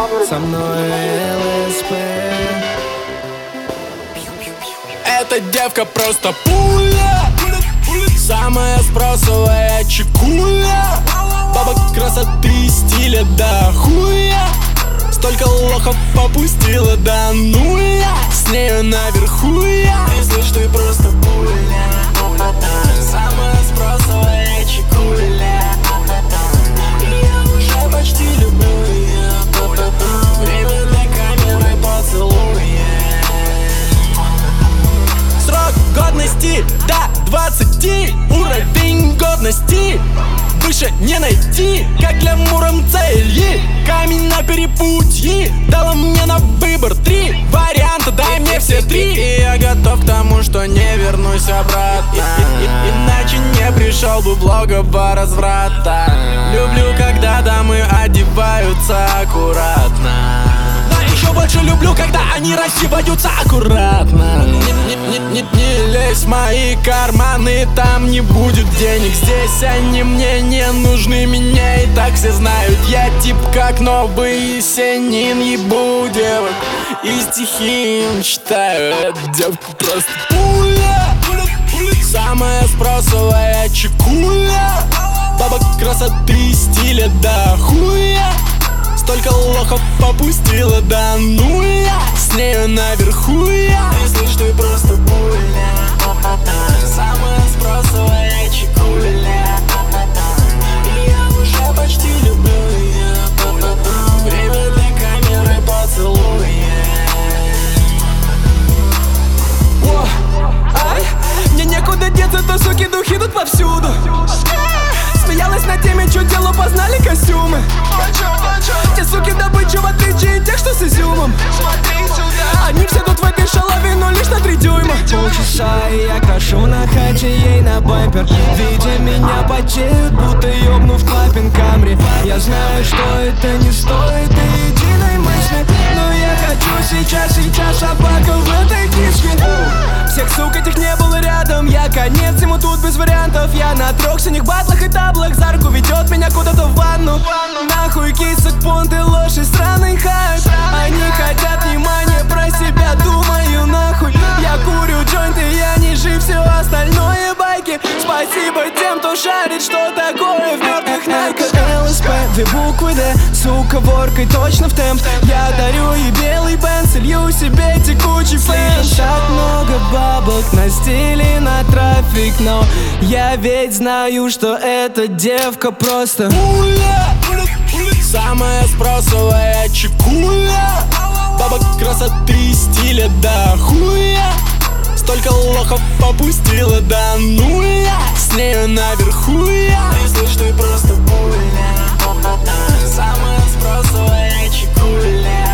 Со мной ЛСП. Эта девка просто пуля, самая спросовая чекуля. Баба красоты и стиля до хуя. Столько лохов попустила до нуля. С нею наверху я. Ты слышь, ты просто пуля, самая спросовая чекуля. Я уже почти люблю ее. Время для камеры поцелуя. Срок годности до 20. Уровень годности выше не найти. Как для Муром цели. Камень на перепутье дала мне на выбор 3 варианта, дай мне все 3. И я готов к тому, что не вернусь обратно. Иначе не пришел бы в логово разврата. Люблю, когда дамы одеваются аккуратно. Но еще больше люблю, когда они раздеваются аккуратно. Не лезь в мои карманы, там не будет денег. Здесь они мне не нужны, меня и так все знают. Я тип как новый Есенин, ебу девок и стихи им читаю. Эта девка просто пуля, самая спросовая чекуля. Баба красоты и стиля до хуя. Столько лохов попустила до нуля. С нею наверху я. Ты слышь, ты просто пуля, самая спросовая чекуля. Я уже почти люблю ее. Время для камеры поцелуя. Ай, мне некуда деться, то суки духи идут повсюду. Смеялась на теме, что дело, познали костюмы. Те суки добычу, в отличие от тех, что с изюмом. Они все тут в этой шалаве, но лишь на 3 дюйма. Полчаса и я кашу на хате ей на бампер. Видя меня потеют, будто ёбнув клапин Камри. Я знаю, что это не стоит и единой мысли, но я хочу сейчас собака в этой книжке. Всех сук этих не было рядом, я конец ему тут без вариантов. Я на 3 синих батлах и таблах, за руку ведет меня куда-то в ванну. Нахуй кисок, понты, ложь и странный хайп. Они хотят внимания, про себя думаю нахуй. Я курю джойнты, я не жив, все остальное байки. Спасибо тем, кто шарит, что такое в мертвых нарках. ЛСП, 2 буквы Д, сука, воркой точно в темп. Я дарю ей белый бенз, лью себе текучий флэш. Так много бабок на стиле, на трафик, но я ведь знаю, что эта девка просто пуля, самая спросовая чекуля. Баба красоты и стиля до хуя. Столько лохов попустила до нуля. С нею наверху я. Ты слышь, ты просто пуля, самая спросовая чекуля.